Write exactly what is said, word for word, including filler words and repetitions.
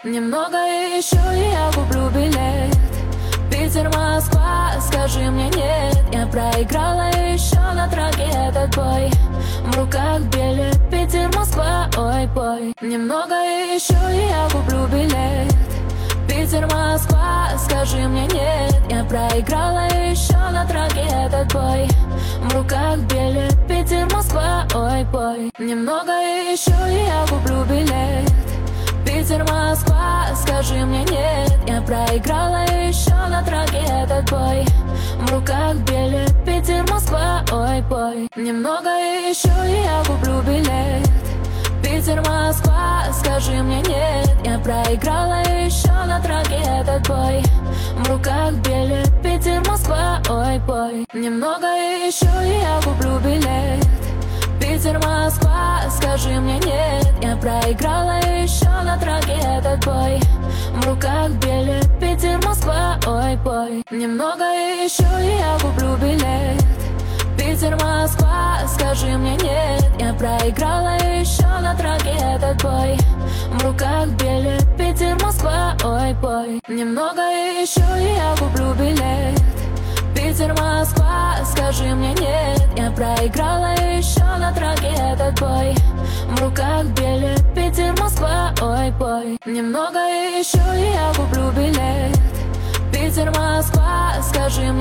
Немного и еще, и я куплю билет. Питер, Москва, скажи мне нет. Я проиграла еще на траке этот бой. В руках билет, Питер, Москва, ой, бой. Немного и еще, и я куплю билет. Питер, Москва, скажи мне нет. Я проиграла еще на траке этот бой. В руках билет, Питер, Москва, ой, бой. Немного и еще, и я куплю билет. Питер, Москва, скажи мне нет. Я проиграла еще на траке этот бой. В руках билет, Питер, Москва, ой, бой. Немного и еще, и я куплю билет. Питер, Москва, скажи мне нет. Я проиграла еще на траке этот бой. В руках билет, Питер, Москва, ой, бой. Немного и еще, и я куплю билет. Питер, Москва, скажи мне нет. Я проиграла еще на траке этот бой. В руках билет, Питер, Москва, ой, бой. Немного и еще, и я куплю билет. Питер, Москва, скажи мне нет. Я проиграла еще на траке этот бой. В руках билет, Питер, Москва, ой, бой. Немного и еще, и я куплю билет. Питер, Москва, скажи мне нет. Я проиграла еще на траке этот бой. В руках билет, Питер, Москва, ой, бой. Немного и еще, и я куплю билет. Питер, Москва, скажи мне